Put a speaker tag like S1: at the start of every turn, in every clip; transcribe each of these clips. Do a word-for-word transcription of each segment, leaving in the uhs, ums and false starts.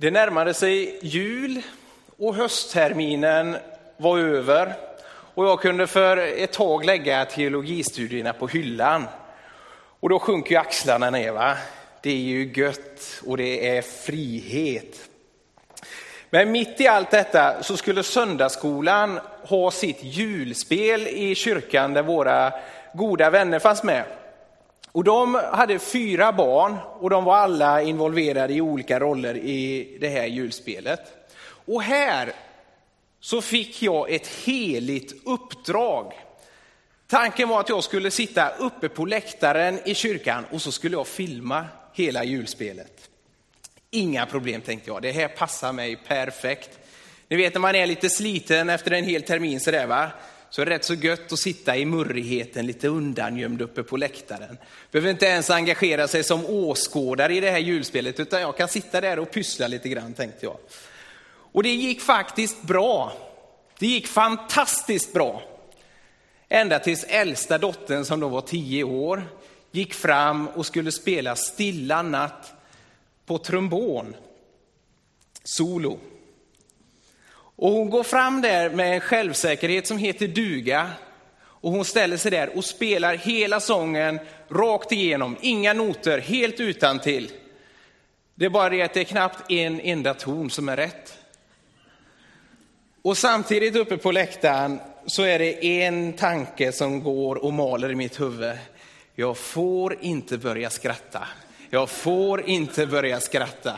S1: Det närmade sig jul och höstterminen var över och jag kunde för ett tag lägga teologistudierna på hyllan. Och då sjunker ju axlarna ner, va? Det är ju gött och det är frihet. Men mitt i allt detta så skulle söndagsskolan ha sitt julspel i kyrkan där våra goda vänner fanns med. Och de hade fyra barn och de var alla involverade i olika roller i det här julspelet. Och här så fick jag ett heligt uppdrag. Tanken var att jag skulle sitta uppe på läktaren i kyrkan och så skulle jag filma hela julspelet. Inga problem, tänkte jag. Det här passar mig perfekt. Ni vet när man är lite sliten efter en hel termin så där, va? Så är det rätt så gött att sitta i murrigheten lite undangömd uppe på läktaren. Behöver inte ens engagera sig som åskådare i det här julspelet utan jag kan sitta där och pyssla lite grann, tänkte jag. Och det gick faktiskt bra. Det gick fantastiskt bra. Ända tills äldsta dottern som då var tio år gick fram och skulle spela Stilla natt på trombon. Solo. Och hon går fram där med en självsäkerhet som heter duga. Och hon ställer sig där och spelar hela sången rakt igenom. Inga noter, helt utantill. Det är bara det att det är knappt en enda ton som är rätt. Och samtidigt uppe på läktaren så är det en tanke som går och maler i mitt huvud. Jag får inte börja skratta. Jag får inte börja skratta.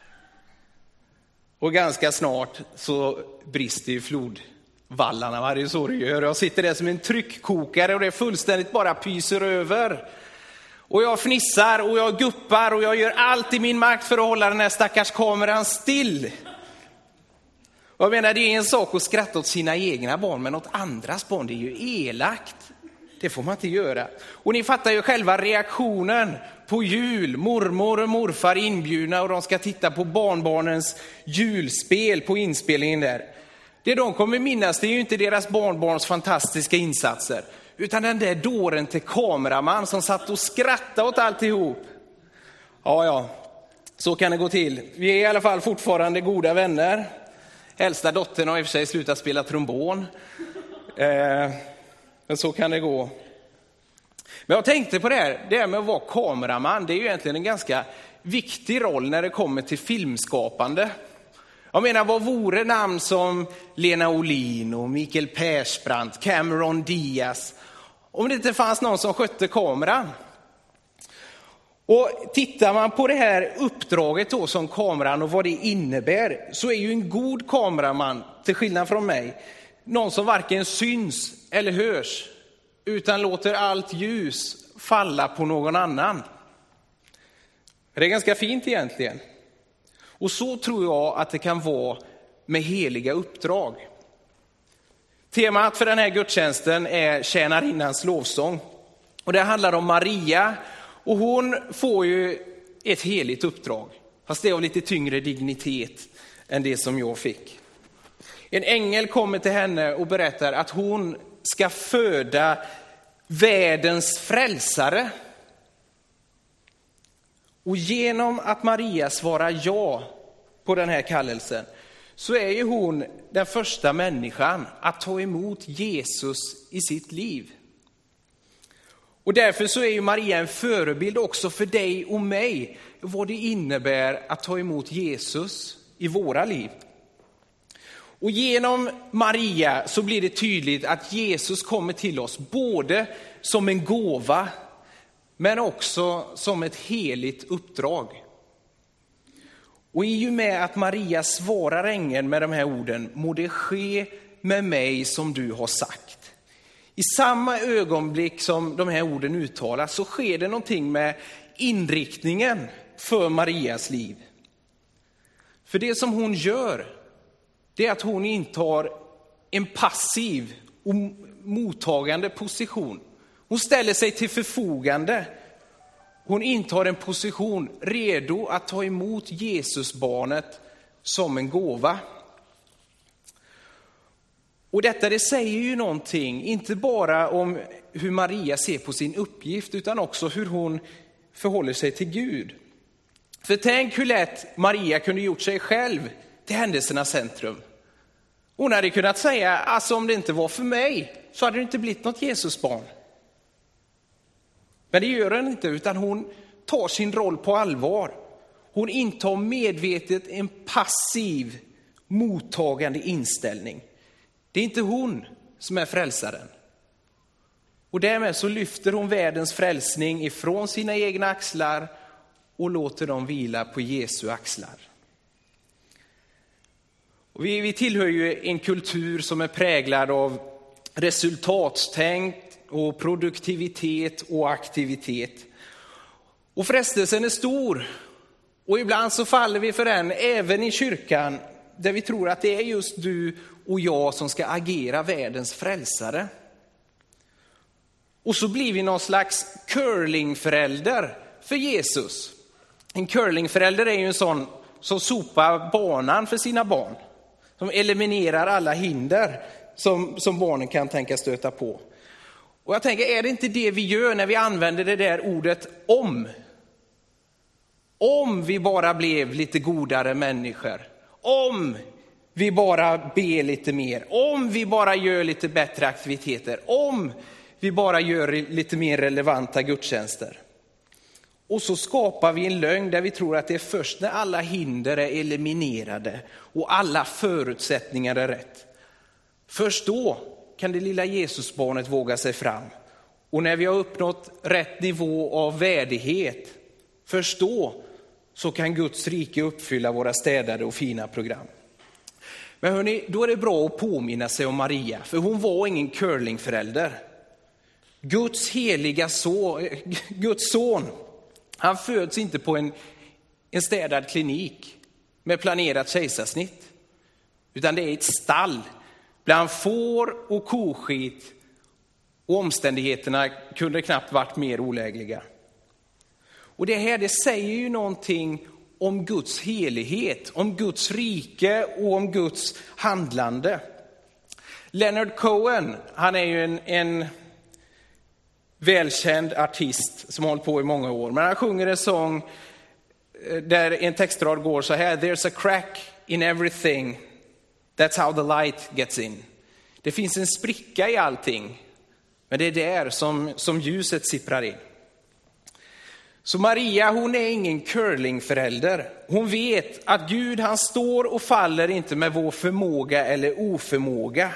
S1: Och ganska snart så brister ju flodvallarna. Va? Det är så det gör. Jag sitter där som en tryckkokare och det är fullständigt bara pyser över. Och jag fnissar och jag guppar och jag gör allt i min makt för att hålla den här stackars kameran still. Jag menar, det är en sak att skratta åt sina egna barn, men åt andras barn, det är ju elakt. Det får man inte göra. Och ni fattar ju själva reaktionen på jul. Mormor och morfar inbjudna och de ska titta på barnbarnens julspel på inspelningen där. Det de kommer minnas, det är ju inte deras barnbarns fantastiska insatser, utan den där dåren till kameraman som satt och skrattade åt alltihop. Ja, ja, så kan det gå till. Vi är i alla fall fortfarande goda vänner. Äldsta dottern har i och för sig slutat spela trombon. Eh, men så kan det gå. Men jag tänkte på det här, det här med att vara kameraman, det är ju egentligen en ganska viktig roll när det kommer till filmskapande. Jag menar, vad vore namn som Lena Olin och Mikael Persbrandt, Cameron Diaz, om det inte fanns någon som skötte kameran? Och tittar man på det här uppdraget då som kameran och vad det innebär, så är ju en god kameraman, till skillnad från mig, någon som varken syns eller hörs, utan låter allt ljus falla på någon annan. Det är ganska fint egentligen. Och så tror jag att det kan vara med heliga uppdrag. Temat för den här gudstjänsten är tjänarinnans lovsång. Och det handlar om Maria. Och hon får ju ett heligt uppdrag, fast det är av lite tyngre dignitet än det som jag fick. En ängel kommer till henne och berättar att hon ska föda världens frälsare. Och genom att Maria svarar ja på den här kallelsen så är ju hon den första människan att ta emot Jesus i sitt liv. Och därför så är ju Maria en förebild också för dig och mig, vad det innebär att ta emot Jesus i våra liv. Och genom Maria så blir det tydligt att Jesus kommer till oss både som en gåva men också som ett heligt uppdrag. Och i och med att Maria svarar ängeln med de här orden, må det ske med mig som du har sagt. I samma ögonblick som de här orden uttalas så sker det någonting med inriktningen för Marias liv. För det som hon gör, det är att hon intar en passiv och mottagande position. Hon ställer sig till förfogande. Hon intar en position redo att ta emot Jesusbarnet som en gåva. Och detta det säger ju någonting, inte bara om hur Maria ser på sin uppgift utan också hur hon förhåller sig till Gud. För tänk hur lätt Maria kunde gjort sig själv till händelsernas centrum. Hon hade kunnat säga, alltså om det inte var för mig så hade det inte blivit något Jesusbarn. Men det gör hon inte, utan hon tar sin roll på allvar. Hon intar medvetet en passiv, mottagande inställning. Det är inte hon som är frälsaren. Och därmed så lyfter hon världens frälsning ifrån sina egna axlar och låter dem vila på Jesu axlar. Och vi, vi tillhör ju en kultur som är präglad av resultatstänk och produktivitet och aktivitet. Och frestelsen är stor. Och ibland så faller vi för den även i kyrkan, där vi tror att det är just du och jag som ska agera världens frälsare. Och så blir vi någon slags curlingförälder för Jesus. En curlingförälder är ju en sån som sopar banan för sina barn. Som eliminerar alla hinder som, som barnen kan tänka stöta på. Och jag tänker, är det inte det vi gör när vi använder det där ordet om? Om vi bara blev lite godare människor. Om vi bara ber lite mer. Om vi bara gör lite bättre aktiviteter. Om vi bara gör lite mer relevanta gudstjänster. Och så skapar vi en lögn där vi tror att det är först när alla hinder är eliminerade och alla förutsättningar är rätt. Först då kan det lilla Jesusbarnet våga sig fram. Och när vi har uppnått rätt nivå av värdighet, först då så kan Guds rike uppfylla våra städade och fina program. Men hörni, då är det bra att påminna sig om Maria, för hon var ingen curlingförälder. Guds heliga son, Guds son, han föds inte på en, en städad klinik med planerat kejsarsnitt. Utan det är ett stall bland får och koskit, och omständigheterna kunde knappt varit mer olägliga. Och det här, det säger ju någonting om Guds helighet, om Guds rike och om Guds handlande. Leonard Cohen, han är ju en, en välkänd artist som har hållit på i många år. Men han sjunger en sång där en textrad går så här: There's a crack in everything, that's how the light gets in. Det finns en spricka i allting, men det är där som, som ljuset sipprar in. Så Maria, hon är ingen curlingförälder. Hon vet att Gud, han står och faller inte med vår förmåga eller oförmåga.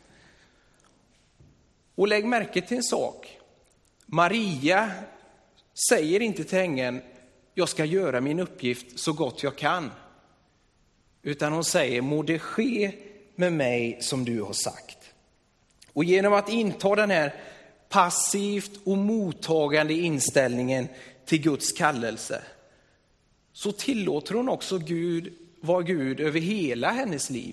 S1: Och lägg märke till en sak. Maria säger inte till ängeln, jag ska göra min uppgift så gott jag kan. Utan hon säger, må det ske med mig som du har sagt. Och genom att inta den här passivt och mottagande inställningen till Guds kallelse, så tillåter hon också Gud vara Gud över hela hennes liv.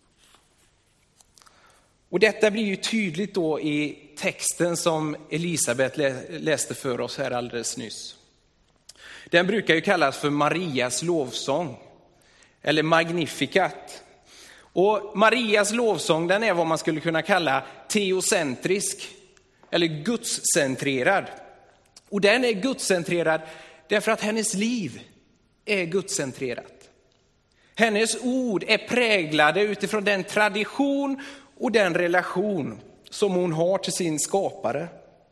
S1: Och detta blir ju tydligt då i texten som Elisabet läste för oss här alldeles nyss. Den brukar ju kallas för Marias lovsång, eller Magnificat. Och Marias lovsång, den är vad man skulle kunna kalla teocentrisk, eller gudscentrerad. Och den är gudscentrerad därför att hennes liv är gudscentrerat. Hennes ord är präglade utifrån den tradition och den relation som hon har till sin skapare.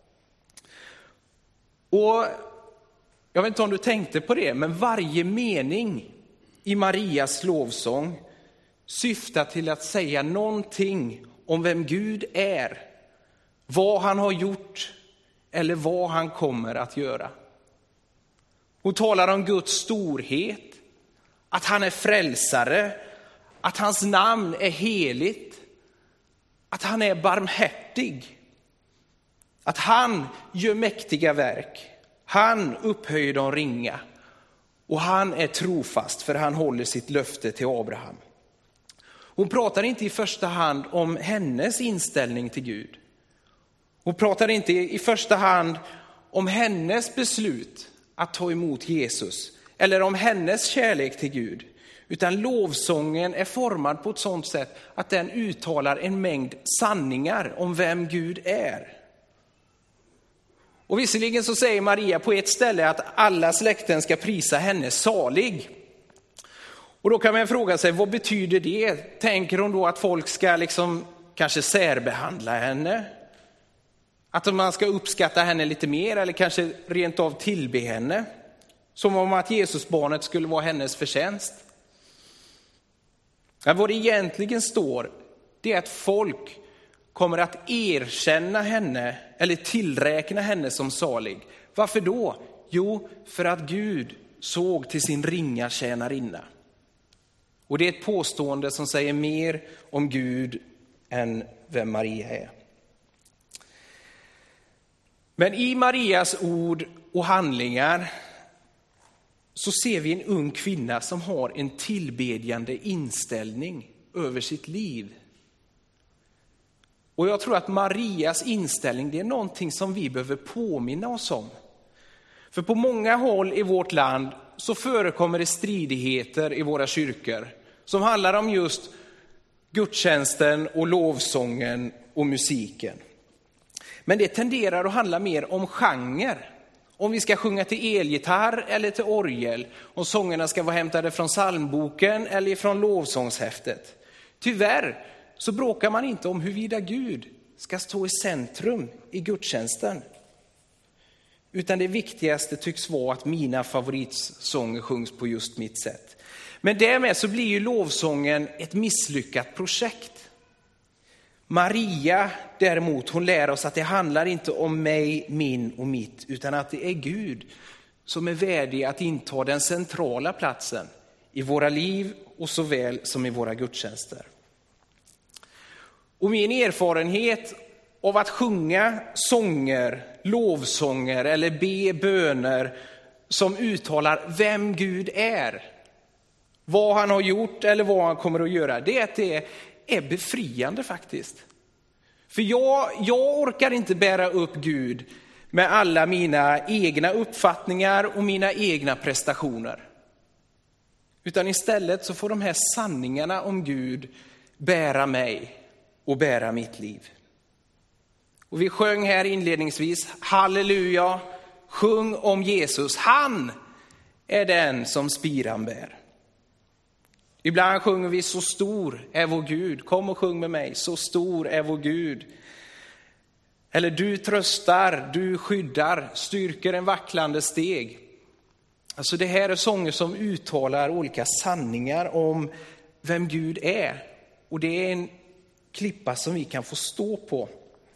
S1: Och jag vet inte om du tänkte på det, men varje mening i Marias lovsång syftar till att säga någonting om vem Gud är, vad han har gjort eller vad han kommer att göra. Hon talar om Guds storhet, att han är frälsare, att hans namn är heligt, att han är barmhärtig, att han gör mäktiga verk, han upphöjer de ringa och han är trofast för han håller sitt löfte till Abraham. Hon pratar inte i första hand om hennes inställning till Gud. Hon pratar inte i första hand om hennes beslut att ta emot Jesus eller om hennes kärlek till Gud. Utan lovsången är formad på ett sådant sätt att den uttalar en mängd sanningar om vem Gud är. Och visserligen så säger Maria på ett ställe att alla släkten ska prisa henne salig. Och då kan man fråga sig, vad betyder det? Tänker hon då att folk ska liksom kanske särbehandla henne? Att man ska uppskatta henne lite mer eller kanske rent av tillbe henne? Som om att Jesusbarnet skulle vara hennes förtjänst. Men vad det egentligen står, det är att folk kommer att erkänna henne eller tillräkna henne som salig. Varför då? Jo, för att Gud såg till sin ringa tjänarinna. Och det är ett påstående som säger mer om Gud än vem Maria är. Men i Marias ord och handlingar så ser vi en ung kvinna som har en tillbedjande inställning över sitt liv. Och jag tror att Marias inställning, det är någonting som vi behöver påminna oss om. För på många håll i vårt land så förekommer det stridigheter i våra kyrkor som handlar om just gudstjänsten och lovsången och musiken. Men det tenderar att handla mer om genre. Om vi ska sjunga till elgitarr eller till orgel. Om sångerna ska vara hämtade från psalmboken eller från lovsångshäftet. Tyvärr så bråkar man inte om huruvida Gud ska stå i centrum i gudstjänsten. Utan det viktigaste tycks vara att mina favoritsånger sjungs på just mitt sätt. Men därmed så blir ju lovsången ett misslyckat projekt. Maria däremot, hon lär oss att det handlar inte om mig, min och mitt, utan att det är Gud som är värdig att inta den centrala platsen i våra liv och såväl som i våra gudstjänster. Och min erfarenhet av att sjunga sånger, lovsånger eller be böner som uttalar vem Gud är, vad han har gjort eller vad han kommer att göra, det är att det är befriande faktiskt. För jag, jag orkar inte bära upp Gud med alla mina egna uppfattningar och mina egna prestationer. Utan istället så får de här sanningarna om Gud bära mig och bära mitt liv. Och vi sjöng här inledningsvis, halleluja, sjung om Jesus. Han är den som spiran bär. Ibland sjunger vi så stor är vår Gud. Kom och sjung med mig. Så stor är vår Gud. Eller du tröstar, du skyddar, styrker en vacklande steg. Alltså det här är sånger som uttalar olika sanningar om vem Gud är. Och det är en klippa som vi kan få stå på.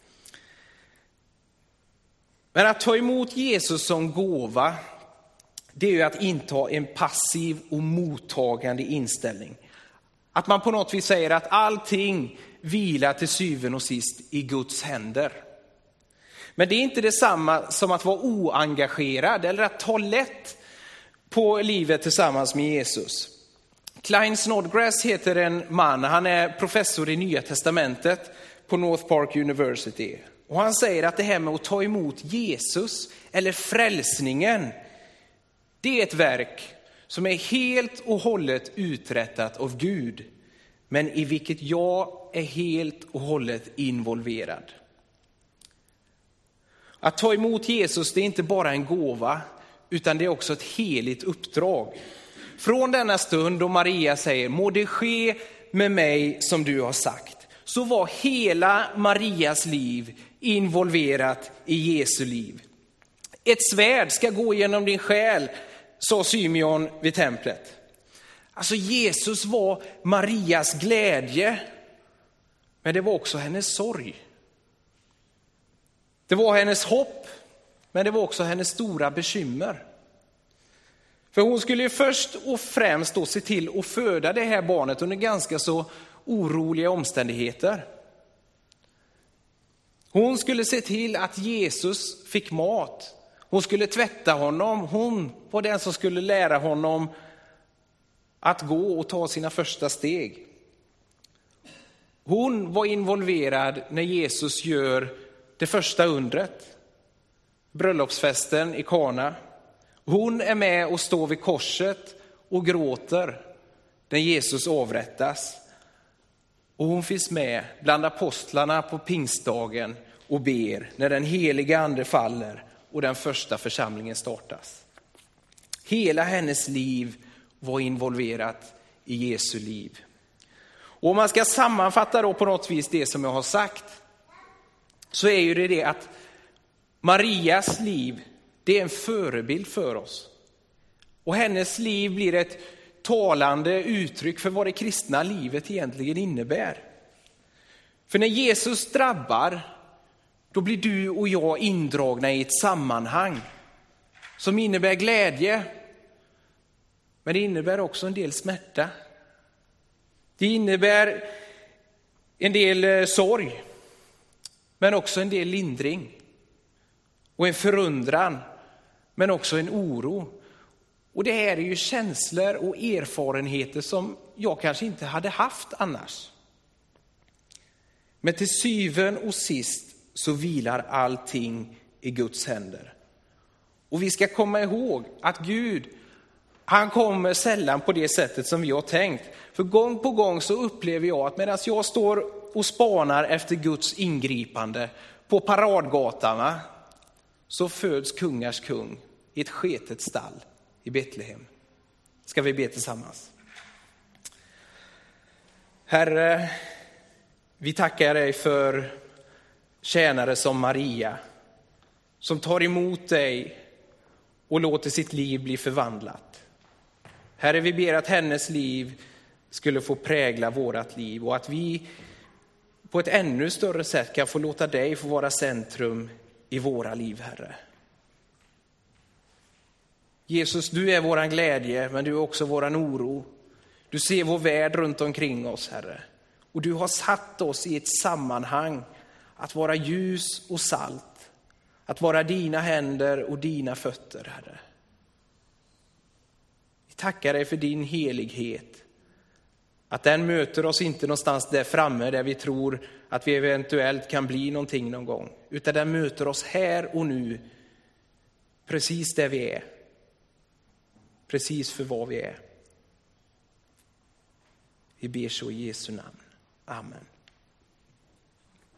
S1: Men att ta emot Jesus som gåva, det är ju att inta en passiv och mottagande inställning. Att man på något vis säger att allting vilar till syvende och sist i Guds händer. Men det är inte detsamma som att vara oengagerad eller att ta lätt på livet tillsammans med Jesus. Klein Snodgrass heter en man, han är professor i Nya Testamentet på North Park University. Och han säger att det här med att ta emot Jesus eller frälsningen, det är ett verk som är helt och hållet uträttat av Gud, men i vilket jag är helt och hållet involverad. Att ta emot Jesus, det är inte bara en gåva, utan det är också ett heligt uppdrag. Från denna stund då Maria säger, må det ske med mig som du har sagt, så var hela Marias liv involverat i Jesu liv. Ett svärd ska gå genom din själ, sa Symeon vid templet. Alltså Jesus var Marias glädje, men det var också hennes sorg. Det var hennes hopp, men det var också hennes stora bekymmer. För hon skulle ju först och främst då se till att föda det här barnet under ganska så oroliga omständigheter. Hon skulle se till att Jesus fick mat. Hon skulle tvätta honom. Hon var den som skulle lära honom att gå och ta sina första steg. Hon var involverad när Jesus gör det första undret, bröllopsfesten i Kana. Hon är med och står vid korset och gråter när Jesus avrättas. Och hon finns med bland apostlarna på pingstdagen och ber när den heliga ande faller och den första församlingen startas. Hela hennes liv var involverat i Jesu liv. Och om man ska sammanfatta då på något vis det som jag har sagt, så är ju det det att Marias liv, det är en förebild för oss. Och hennes liv blir ett talande uttryck för vad det kristna livet egentligen innebär. För när Jesus drabbar, då blir du och jag indragna i ett sammanhang som innebär glädje, men det innebär också en del smärta. Det innebär en del sorg, men också en del lindring. Och en förundran, men också en oro. Och det här är ju känslor och erfarenheter som jag kanske inte hade haft annars. Men till syvende och sist så vilar allting i Guds händer. Och vi ska komma ihåg att Gud, han kommer sällan på det sättet som vi har tänkt. För gång på gång så upplever jag att medan jag står och spanar efter Guds ingripande på paradgatarna, så föds kungars kung i ett sketet stall i Betlehem. Ska vi be tillsammans? Herre, vi tackar dig för tjänare som Maria, som tar emot dig och låter sitt liv bli förvandlat. Herre, vi ber att hennes liv skulle få prägla vårat liv och att vi på ett ännu större sätt kan få låta dig få vara centrum i våra liv, Herre. Jesus, du är våran glädje, men du är också våran oro. Du ser vår värld runt omkring oss, Herre. Och du har satt oss i ett sammanhang att vara ljus och salt. Att vara dina händer och dina fötter, Herre. Vi tackar dig för din helighet. Att den möter oss inte någonstans där framme där vi tror att vi eventuellt kan bli någonting någon gång. Utan den möter oss här och nu, precis där vi är. Precis för vad vi är. Vi ber så i Jesu namn. Amen.